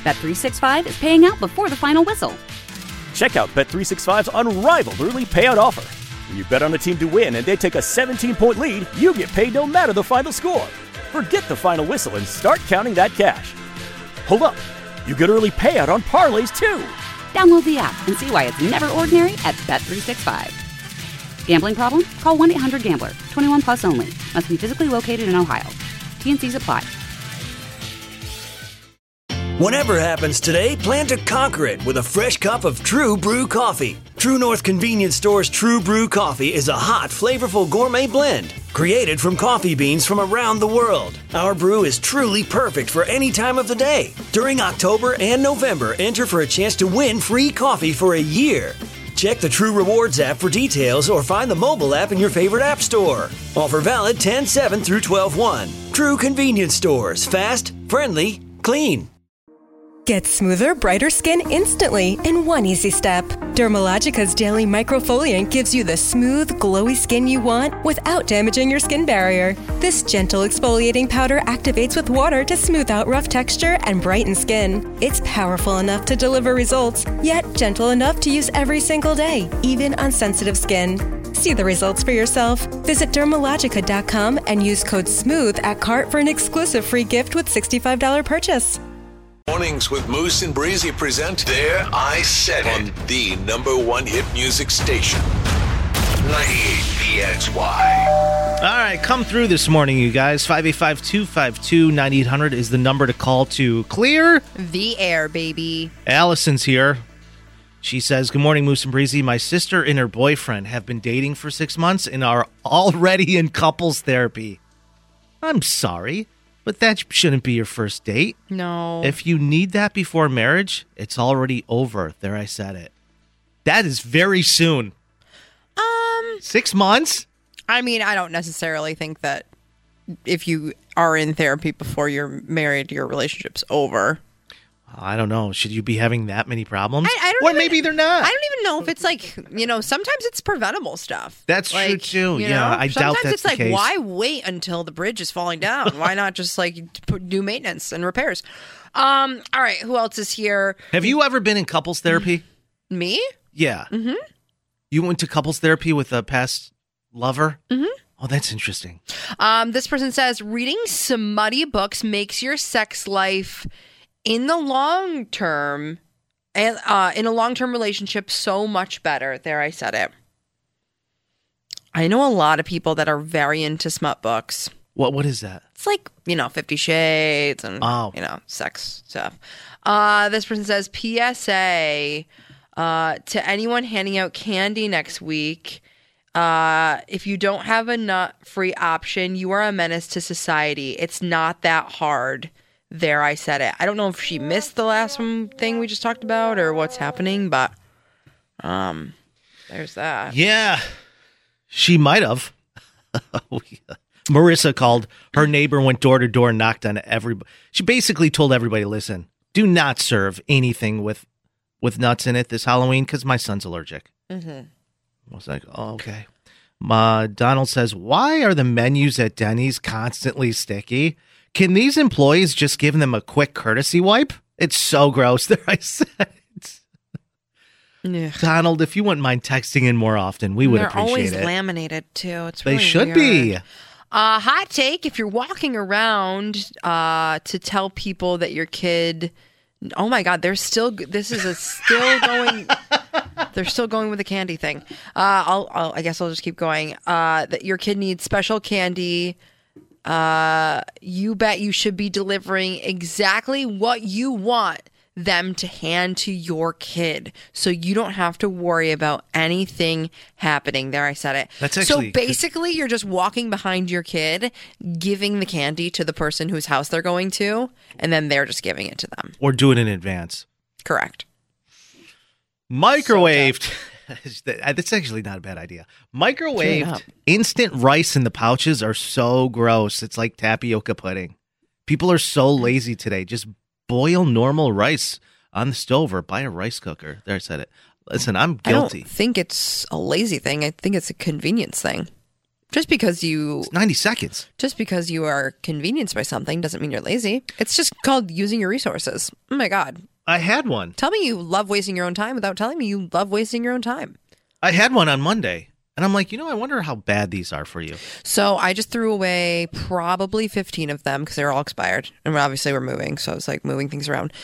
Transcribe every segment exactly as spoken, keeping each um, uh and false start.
Bet three sixty-five is paying out before the final whistle. Check out Bet three sixty-five's unrivaled early payout offer. When you bet on a team to win and they take a seventeen-point lead, you get paid no matter the final score. Forget the final whistle and start counting that cash. Hold up. You get early payout on parlays, too. Download the app and see why it's never ordinary at Bet three sixty-five. Gambling problem? Call one eight hundred gambler. twenty-one plus only. Must be physically located in Ohio. T N Cs apply. Whatever happens today, plan to conquer it with a fresh cup of True Brew coffee. True North Convenience Store's True Brew coffee is a hot, flavorful gourmet blend created from coffee beans from around the world. Our brew is truly perfect for any time of the day. During October and November, enter for a chance to win free coffee for a year. Check the True Rewards app for details or find the mobile app in your favorite app store. Offer valid ten seven through twelve one. True Convenience Stores. Fast, friendly, clean. Get smoother, brighter skin instantly in one easy step. Dermalogica's Daily Microfoliant gives you the smooth, glowy skin you want without damaging your skin barrier. This gentle exfoliating powder activates with water to smooth out rough texture and brighten skin. It's powerful enough to deliver results, yet gentle enough to use every single day, even on sensitive skin. See the results for yourself. Visit Dermalogica dot com and use code SMOOTH at cart for an exclusive free gift with sixty-five dollars purchase. Mornings with Moose and Breezy present There I Said It on the number one hit music station, ninety-eight P X Y. All right, come through this morning, you guys. five eight five, two five two, nine eight hundred is the number to call to clear the air, baby. Allison's here. She says, good morning, Moose and Breezy. My sister and her boyfriend have been dating for six months and are already in couples therapy. I'm sorry, but that shouldn't be your first date. No. If you need that before marriage, it's already over. There, I said it. That is very soon. Um, Six months? I mean, I don't necessarily think that if you are in therapy before you're married, your relationship's over. I don't know. Should you be having that many problems? I, I don't or even, maybe they're not. I don't even know if it's like, you know, sometimes it's preventable stuff. That's like, true, too. You yeah, know? I sometimes doubt that's it's the like, case. why wait until the bridge is falling down? Why not just like put, do maintenance and repairs? Um. All right. Who else is here? Have you ever been in couples therapy? Me? Yeah. Mm-hmm. You went to couples therapy with a past lover? Mm-hmm. Oh, that's interesting. Um. This person says, reading smutty books makes your sex life in the long term, and uh, in a long-term relationship, so much better. There, I said it. I know a lot of people that are very into smut books. What? What is that? It's like, you know, Fifty Shades and, oh. you know, sex stuff. Uh, this person says, P S A uh, to anyone handing out candy next week, uh, if you don't have a nut-free option, you are a menace to society. It's not that hard. There, I said it. I don't know if she missed the last one thing we just talked about or what's happening, but um, there's that. Yeah, she might have. Marissa called. Her neighbor went door to door and knocked on everybody. She basically told everybody, listen, do not serve anything with with nuts in it this Halloween because my son's allergic. Mm-hmm. I was like, oh, okay. Uh, Donald says, why are the menus at Denny's constantly sticky? Can these employees just give them a quick courtesy wipe? It's so gross. There, I said it. Yeah. Donald, if you wouldn't mind texting in more often, we would They're appreciate it. They're always laminated, too. It's They really should weird. be. Uh, hot take, if you're walking around uh, to tell people that your kid... Oh, my God, they're still... This is a still going... They're still going with the candy thing. Uh, I'll, I'll, I guess I'll just keep going. Uh, that your kid needs special candy... Uh, you bet you should be delivering exactly what you want them to hand to your kid, so you don't have to worry about anything happening. There, I said it. That's actually so basically you're just walking behind your kid, giving the candy to the person whose house they're going to, and then they're just giving it to them. Or do it in advance. Correct. Microwaved. That's actually not a bad idea. Microwaved instant rice in the pouches are so gross. It's like tapioca pudding. People are so lazy today. Just boil normal rice on the stove or buy a rice cooker. There, I said it. Listen, I'm guilty. I don't think it's a lazy thing. I think it's a convenience thing. Just because you It's ninety seconds. just because you are convenienced by something doesn't mean you're lazy. It's just called using your resources. Oh my God. I had one. Tell me you love wasting your own time without telling me you love wasting your own time. I had one on Monday. And I'm like, you know, I wonder how bad these are for you. So I just threw away probably fifteen of them because they were all expired. And obviously we're moving. So I was like moving things around.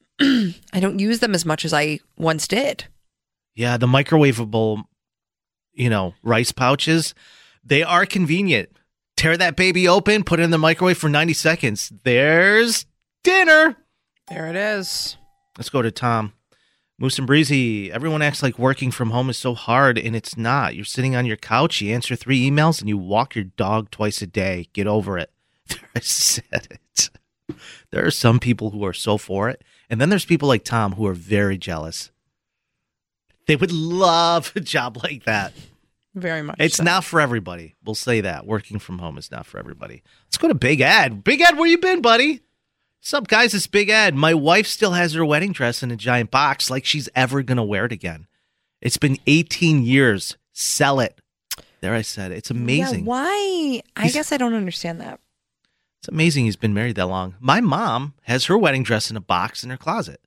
I don't use them as much as I once did. Yeah, the microwavable, you know, rice pouches, they are convenient. Tear that baby open, put it in the microwave for ninety seconds. There's dinner. There it is. Let's go to Tom. Moose and Breezy, everyone acts like working from home is so hard, and it's not. You're sitting on your couch, you answer three emails, and you walk your dog twice a day. Get over it. I said it. There are some people who are so for it, and then there's people like Tom who are very jealous. They would love a job like that. Very much. It's so. not for everybody. We'll say that. Working from home is not for everybody. Let's go to Big Ed. Big Ed, where you been, buddy? What's up, guys? It's Big Ed. My wife still has her wedding dress in a giant box like she's ever going to wear it again. It's been eighteen years. Sell it. There, I said it. It's amazing. Yeah, why? I He's- guess I don't understand that. It's amazing he's been married that long. My mom has her wedding dress in a box in her closet.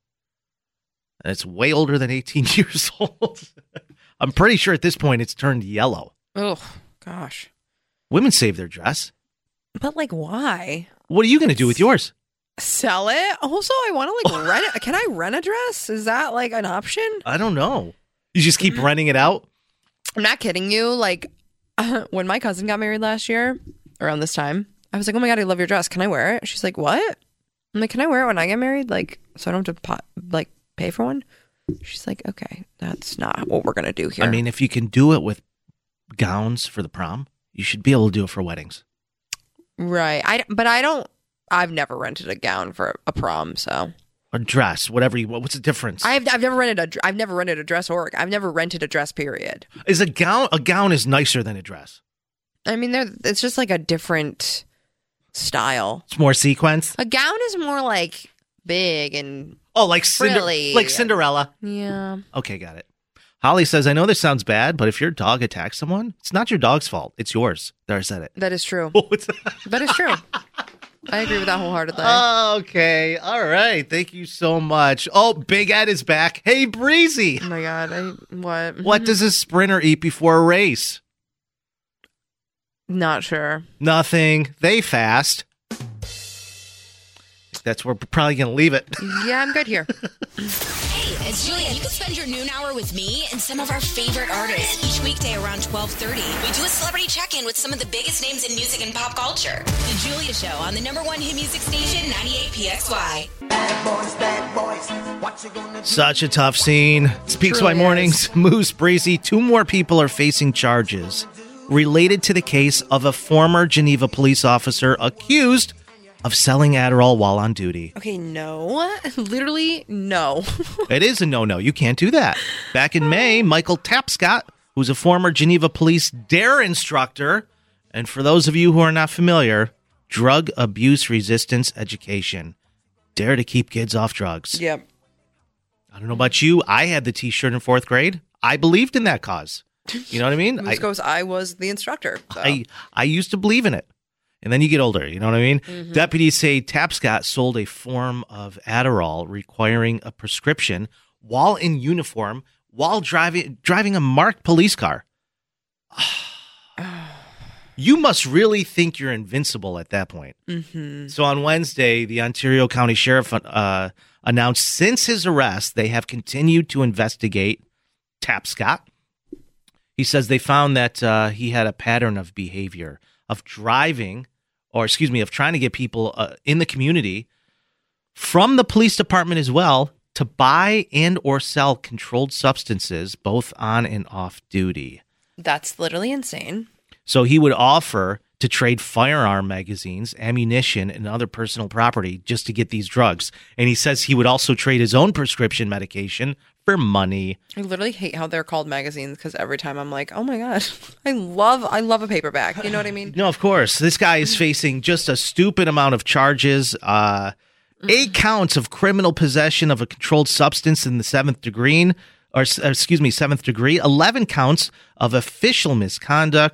And it's way older than eighteen years old. I'm pretty sure at this point it's turned yellow. Oh, gosh. Women save their dress. But, like, why? What are you going to do with yours? Sell it? Also, I want to, like, rent it. Can I rent a dress? Is that, like, an option? I don't know. You just keep renting it out? I'm not kidding you. Like, when my cousin got married last year, around this time, I was like, oh my God, I love your dress. Can I wear it? She's like, what? I'm like, can I wear it when I get married? Like, so I don't have to, pot, like, pay for one? She's like, okay, that's not what we're going to do here. I mean, if you can do it with gowns for the prom, you should be able to do it for weddings. Right. I, but I don't, I've never rented a gown for a prom, so. A dress, whatever you want. What's the difference? I've, I've never rented a, dr- I've never rented a dress or, I've never rented a dress, period. Is a gown, a gown is nicer than a dress. I mean, there, it's just like a different style. It's more sequence. A gown is more like big and Oh, like Cinder- Frilly. like Cinderella. yeah. Okay, got it. Holly says, I know this sounds bad, but if your dog attacks someone, it's not your dog's fault. It's yours. There, I said it. That is true. Oh, it's- That is true. I agree with that wholeheartedly. okay. All right. Thank you so much. Oh, Big Ed is back. Hey, Breezy. oh my God. I, what? What does a sprinter eat before a race? Not sure. Nothing. They fast. That's where we're probably going to leave it. Yeah, I'm good here. Hey, it's Julia. You can spend your noon hour with me and some of our favorite artists each weekday around twelve thirty. We do a celebrity check-in with some of the biggest names in music and pop culture. The Julia Show on the number one hit music station, ninety-eight P X Y. Bad boys, bad boys, what you gonna do? Such a tough scene. Speaks Truly by mornings. Moose, Breezy. Two more people are facing charges related to the case of a former Geneva police officer accused of selling Adderall while on duty. Okay, no. Literally, no. It is a no-no. You can't do that. Back in May, Michael Tapscott, who's a former Geneva police DARE instructor, and for those of you who are not familiar, drug abuse resistance education. Dare to keep kids off drugs. Yep. I don't know about you. I had the T-shirt in fourth grade. I believed in that cause. You know what I mean? Moose I, goes, I was the instructor. So. I I used to believe in it. And then you get older, you know what I mean? Mm-hmm. Deputies say Tapscott sold a form of Adderall requiring a prescription while in uniform, while driving driving a marked police car. You must really think you're invincible at that point. Mm-hmm. So on Wednesday, the Ontario County Sheriff uh, announced since his arrest, they have continued to investigate Tapscott. He says they found that uh, he had a pattern of behavior of driving, or excuse me, of trying to get people uh, in the community from the police department as well to buy and or sell controlled substances, both on and off duty. That's literally insane. So he would offer to trade firearm magazines, ammunition, and other personal property just to get these drugs. And he says he would also trade his own prescription medication for money. I literally hate how they're called magazines because every time I'm like, oh my God, I love, I love a paperback. You know what I mean? No, of course. This guy is facing just a stupid amount of charges. Uh, eight counts of criminal possession of a controlled substance in the seventh degree, or excuse me, seventh degree. eleven counts of official misconduct.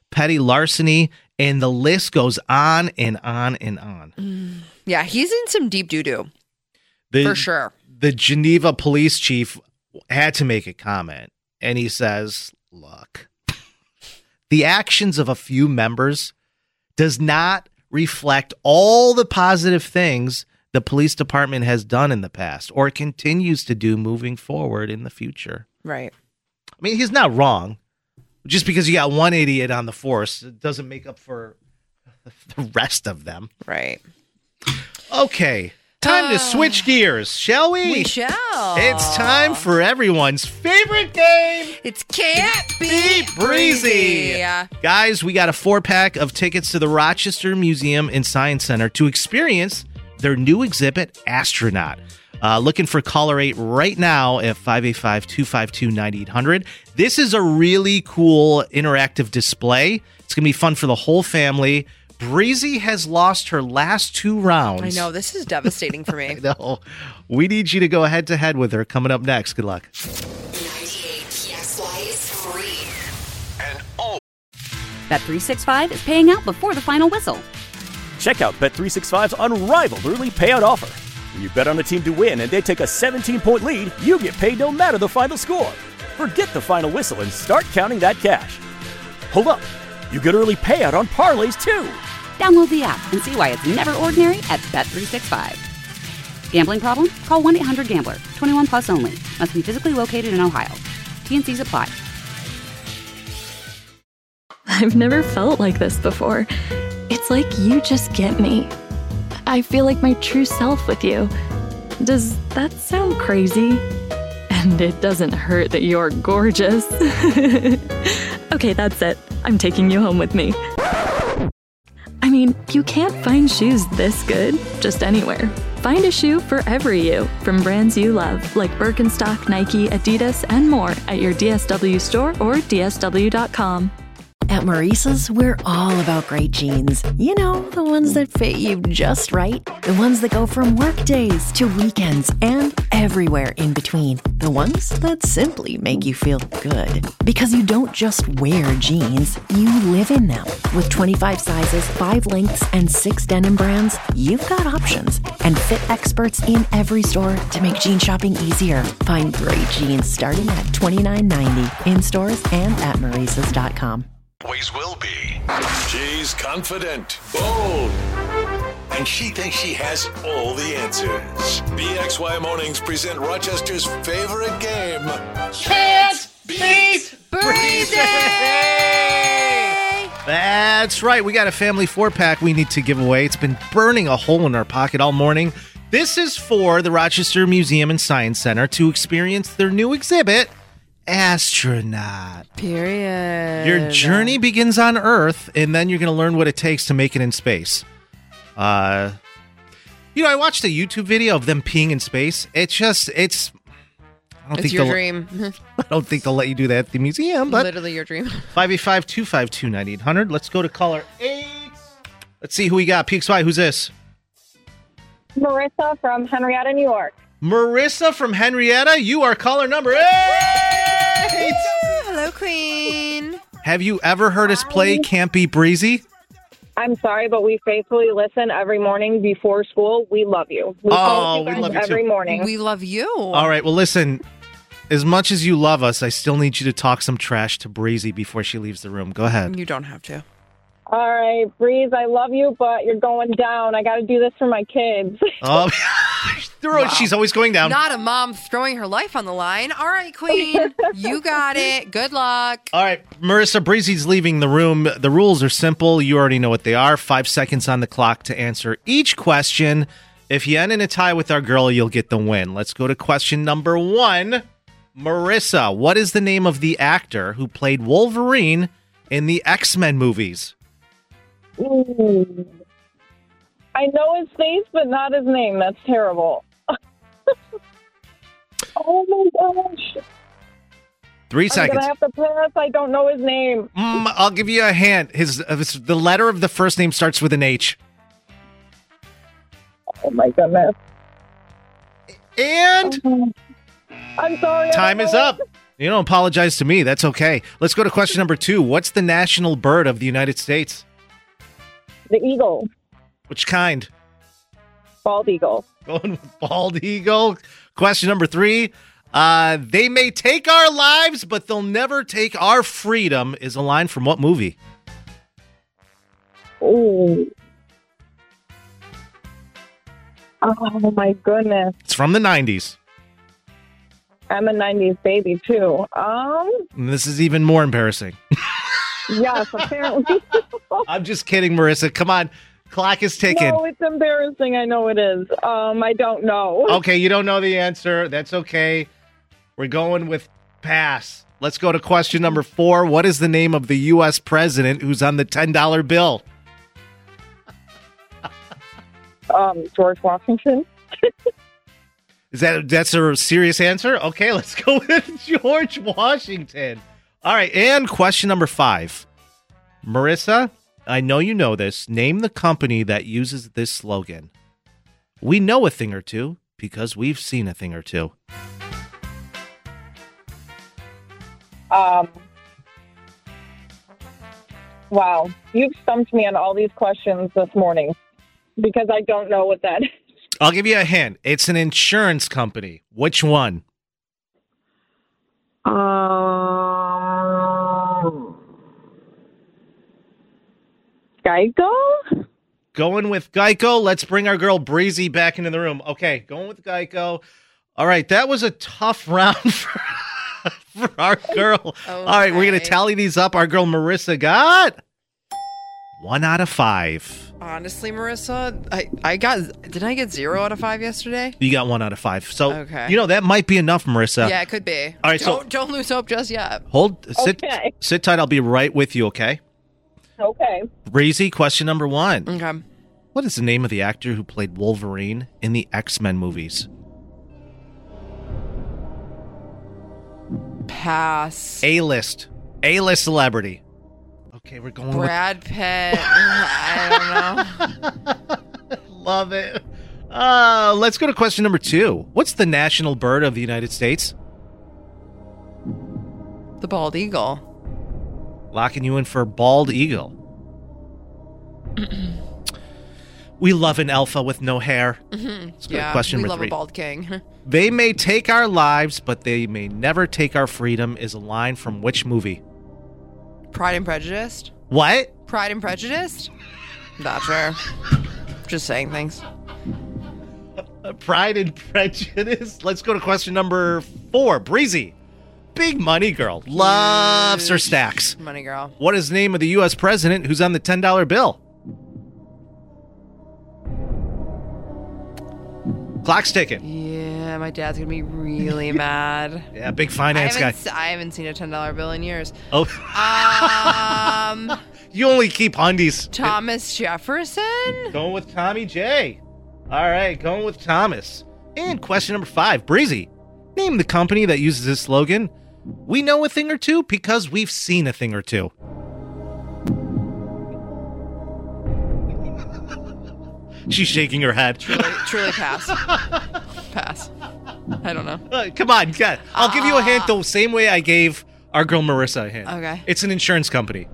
petty larceny, and the list goes on and on and on. Mm. Yeah, he's in some deep doo-doo. The, for sure. The Geneva police chief had to make a comment, and he says, look, the actions of a few members does not reflect all the positive things the police department has done in the past or continues to do moving forward in the future. Right. I mean, he's not wrong. Just because you got one idiot on the force, it doesn't make up for the rest of them. Right. Okay. Time uh, to switch gears, shall we? We shall. It's time for everyone's favorite game. It's Can't Be Breezy. Guys, we got a four-pack of tickets to the Rochester Museum and Science Center to experience their new exhibit, Astronaut. Uh, looking for caller eight right now at five eight five, two five two, nine eight hundred. This is a really cool interactive display. It's going to be fun for the whole family. Breezy has lost her last two rounds. I know. This is devastating for me. I know. We need you to go head-to-head with her coming up next. Good luck. ninety-eight P X Y is free. And oh, Bet three sixty-five is paying out before the final whistle. Check out Bet three sixty-five's unrivaled early payout offer. When you bet on a team to win and they take a seventeen-point lead, you get paid no matter the final score. Forget the final whistle and start counting that cash. Hold up. You get early payout on parlays, too. Download the app and see why it's never ordinary at Bet three sixty-five. Gambling problem? Call one eight hundred gambler. twenty-one plus only. Must be physically located in Ohio. T N Cs apply. I've never felt like this before. It's like you just get me. I feel like my true self with you. Does that sound crazy? And it doesn't hurt that you're gorgeous. Okay, that's it. I'm taking you home with me. I mean, you can't find shoes this good just anywhere. Find a shoe for every you from brands you love, like Birkenstock, Nike, Adidas, and more at your D S W store or D S W dot com. At Maurice's, we're all about great jeans. You know, the ones that fit you just right. The ones that go from work days to weekends and everywhere in between. The ones that simply make you feel good. Because you don't just wear jeans, you live in them. With twenty-five sizes, five lengths, and six denim brands, you've got options. And fit experts in every store to make jean shopping easier. Find great jeans starting at twenty-nine ninety in stores and at maurices dot com. always will be. She's confident, bold, and she thinks she has all the answers. B X Y Mornings present Rochester's favorite game. Can't Beat Breezy! That's right. We got a family four-pack we need to give away. It's been burning a hole in our pocket all morning. This is for the Rochester Museum and Science Center to experience their new exhibit, Astronaut. Period. Your journey begins on Earth, and then you're going to learn what it takes to make it in space. Uh, you know, I watched a YouTube video of them peeing in space. It's just, it's... I don't it's think your they'll- dream. I don't think they'll let you do that at the museum, but... Literally your dream. five eight five, two five two, nine eight hundred. Let's go to caller eight. Let's see who we got. P X Y, who's this? Marissa from Henrietta, New York. Marissa from Henrietta, you are caller number eight. Hello, Queen. Have you ever heard us play Can't Be Breezy? I'm sorry, but we faithfully listen every morning before school. We love you. We Oh, call you we guys love you every too. morning. We love you. All right, well, listen. As much as you love us, I still need you to talk some trash to Breezy before she leaves the room. Go ahead. You don't have to. All right, Breeze, I love you, but you're going down. I got to do this for my kids. Oh, she's always going down. Not a mom throwing her life on the line. All right, Queen. You got it. Good luck. All right, Marissa, Breezy's leaving the room. The rules are simple. You already know what they are. Five seconds on the clock to answer each question. If you end in a tie with our girl, you'll get the win. Let's go to question number one. Marissa, what is the name of the actor who played Wolverine in the X-Men movies? Ooh. I know his face, but not his name. That's terrible. Oh, my gosh. Three I'm seconds. going to have to pass. I don't know his name. Mm, I'll give you a hint. His, uh, his the letter of the first name starts with an H. Oh, my goodness. And I'm sorry. I time don't is know. up. You don't apologize to me. That's okay. Let's go to question number two. What's the national bird of the United States? The eagle. Which kind? Bald eagle. Going with bald eagle. Question number three. Uh, they may take our lives, but they'll never take our freedom is a line from what movie? Ooh. Oh, my goodness. It's from the nineties. I'm a nineties baby, too. Um. And this is even more embarrassing. Yes, apparently. I'm just kidding, Marissa. Come on. Clock is ticking. No, it's embarrassing. I know it is. Um, I don't know. Okay, you don't know the answer. That's okay. We're going with pass. Let's go to question number four. What is the name of the U S president who's on the ten dollar bill? um, George Washington. Is that that's a serious answer? Okay, let's go with George Washington. All right, and question number five. Marissa, I know you know this. Name the company that uses this slogan. We know a thing or two because we've seen a thing or two. Um. Wow, you've stumped me on all these questions this morning because I don't know what that is. I'll give you a hint. It's an insurance company. Which one? Um, Geico? Going with Geico. Let's bring our girl Breezy back into the room. Okay, going with Geico. All right, that was a tough round for, for our girl. Okay. All right, we're going to tally these up. Our girl Marissa got one out of five. Honestly, Marissa, I, I got, did I get zero out of five yesterday? You got one out of five. So, okay. You know, that might be enough, Marissa. Yeah, it could be. All right, don't, so don't lose hope just yet. Hold, sit, okay. sit tight. I'll be right with you, okay? Okay. Breezy, question number one. Okay. What is the name of the actor who played Wolverine in the X-Men movies? Pass. A-list. A-list celebrity. Okay, we're going Brad with... Pitt. I don't know. Love it. Uh, let's go to question number two. What's the national bird of the United States? The bald eagle. Locking you in for bald eagle. We love an alpha with no hair. Mm-hmm. Let's go yeah, to question we number love three. a bald king. They may take our lives, but they may never take our freedom is a line from which movie? Pride and Prejudice? What? Pride and Prejudice? Not sure. Just saying things. Uh, Pride and Prejudice? Let's go to question number four. Breezy. Big money girl. Loves Huge her stacks. Money girl. What is the name of the U S president who's on the ten dollar bill? Clock's ticking. Yeah, my dad's going to be really mad. Yeah, big finance I guy. haven't, I haven't seen a ten dollar bill in years. Oh. Um, You only keep undies. Thomas Jefferson? Going with Tommy J. All right, going with Thomas. And question number five. Breezy. Name the company that uses this slogan. We know a thing or two because we've seen a thing or two. She's shaking her head. Truly, truly pass. Pass. I don't know. Uh, come on, get. I'll uh, give you a hint the same way I gave our girl Marissa a hint. Okay. It's an insurance company.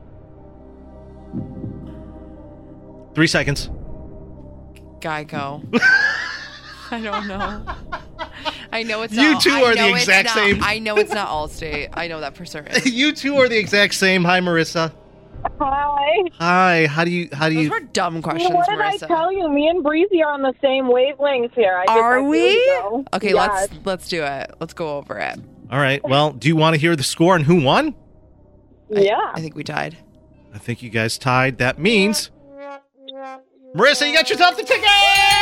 Three seconds. Geico. I don't know. I know it's you not. two I are know the exact not, same. I know it's not Allstate. I know that for certain. You two are the exact same. Hi, Marissa. Hi. Hi. How do you? How do Those you? were dumb questions, What did Marissa. I tell you? Me and Breezy are on the same wavelengths here. I Are we? Okay, yes. let's let's do it. Let's go over it. All right. Well, do you want to hear the score and who won? Yeah. I, I think we tied. I think you guys tied. That means, Marissa, you got yourself the tickets.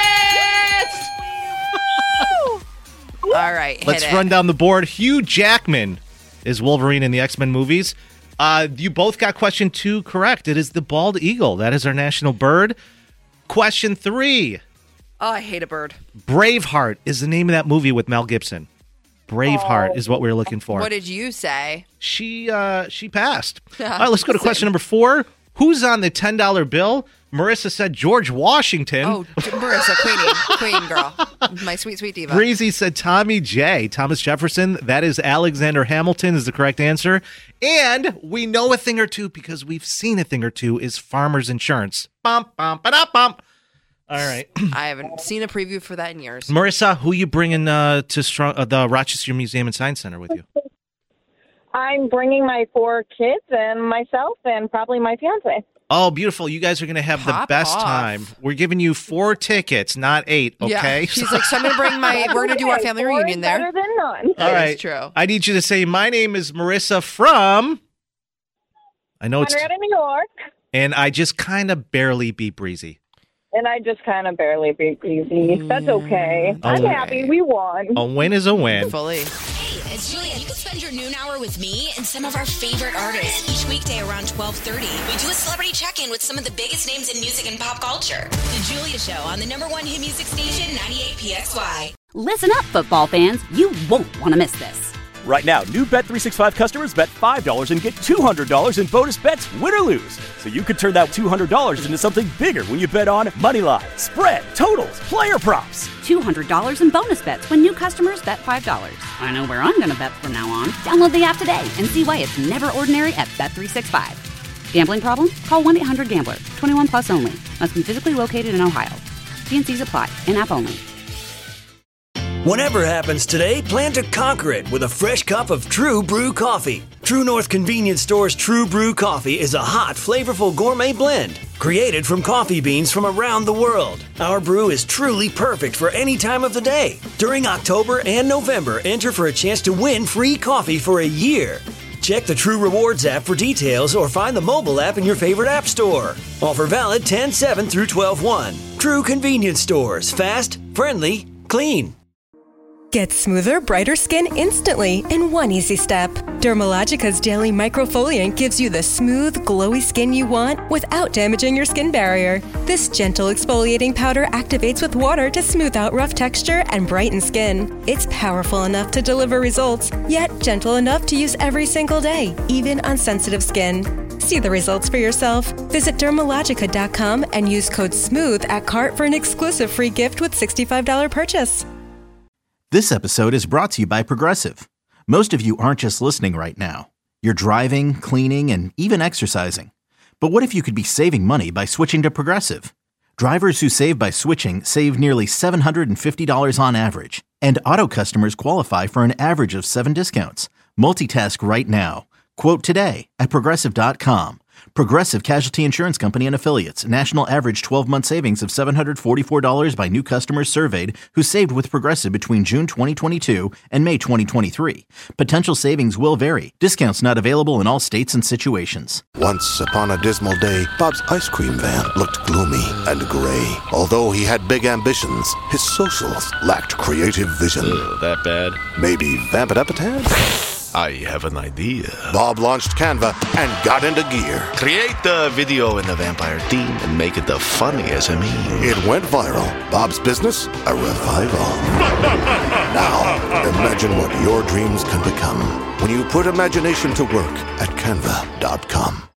All right. Hit Let's it. run down the board. Hugh Jackman is Wolverine in the X-Men movies. Uh, you both got question two correct. It is the bald eagle. That is our national bird. Question three. Oh, I hate a bird. Braveheart is the name of that movie with Mel Gibson. Braveheart Oh. is what we were looking for. What did you say? She uh, she passed. All right, let's go to question number four. Who's on the ten dollar bill? Marissa said George Washington. Oh, Marissa, Queenie, Queen girl. My sweet, sweet diva. Breezy said Tommy J. Thomas Jefferson. That is Alexander Hamilton is the correct answer. And we know a thing or two because we've seen a thing or two is Farmers Insurance. Bump, bump, ba bump. All right. I haven't seen a preview for that in years. Marissa, who you bringing uh, to strong, uh, the Rochester Museum and Science Center with you? I'm bringing my four kids and myself and probably my fiance. Oh, beautiful. You guys are going to have Pop the best off. time. We're giving you four tickets, not eight, okay? Yeah. She's like, so I'm going to bring my, we're going to do our family Four reunion is there. better than none. All That right. is true. I need you to say, my name is Marissa from... I know it's... Henrietta, New York, And I just kind of barely beat Breezy. and I just kind of barely beat Breezy. That's okay. I'm Oh. happy. We won. A win is a win. Fully. Hey, it's Julia. You can spend your noon hour with me and some of our favorite artists each weekday around twelve thirty. We do a celebrity check-in with some of the biggest names in music and pop culture. The Julia Show on the number one hit music station, ninety-eight P X Y. Listen up, football fans. You won't want to miss this. Right now, new Bet three sixty-five customers bet five dollars and get two hundred dollars in bonus bets, win or lose. So you could turn that two hundred dollars into something bigger when you bet on moneyline, spread, totals, player props. two hundred dollars in bonus bets when new customers bet five dollars. I know where I'm going to bet from now on. Download the app today and see why it's never ordinary at Bet three sixty-five. Gambling problem? Call one eight hundred gambler. twenty-one plus only. Must be physically located in Ohio. T N Cs apply. In-app only. Whatever happens today, plan to conquer it with a fresh cup of True Brew coffee. True North Convenience Store's True Brew coffee is a hot, flavorful gourmet blend created from coffee beans from around the world. Our brew is truly perfect for any time of the day. During October and November, enter for a chance to win free coffee for a year. Check the True Rewards app for details or find the mobile app in your favorite app store. Offer valid ten seven through twelve one. True Convenience Stores. Fast, friendly, clean. Get smoother, brighter skin instantly in one easy step. Dermalogica's Daily Microfoliant gives you the smooth, glowy skin you want without damaging your skin barrier. This gentle exfoliating powder activates with water to smooth out rough texture and brighten skin. It's powerful enough to deliver results, yet gentle enough to use every single day, even on sensitive skin. See the results for yourself. Visit Dermalogica dot com and use code SMOOTH at cart for an exclusive free gift with sixty-five dollars purchase. This episode is brought to you by Progressive. Most of you aren't just listening right now. You're driving, cleaning, and even exercising. But what if you could be saving money by switching to Progressive? Drivers who save by switching save nearly seven hundred fifty dollars on average. And auto customers qualify for an average of seven discounts. Multitask right now. Quote today at Progressive dot com. Progressive Casualty Insurance Company and Affiliates. National average twelve-month savings of seven hundred forty-four dollars by new customers surveyed who saved with Progressive between June twenty twenty-two and May twenty twenty-three. Potential savings will vary. Discounts not available in all states and situations. Once upon a dismal day, Bob's ice cream van looked gloomy and gray. Although he had big ambitions, his socials lacked creative vision. Uh, that bad? Maybe Vampirapetan? I have an idea. Bob launched Canva and got into gear. Create the video in the vampire theme and make it the funniest of me. It went viral. Bob's business, a revival. Now, imagine what your dreams can become when you put imagination to work at Canva dot com.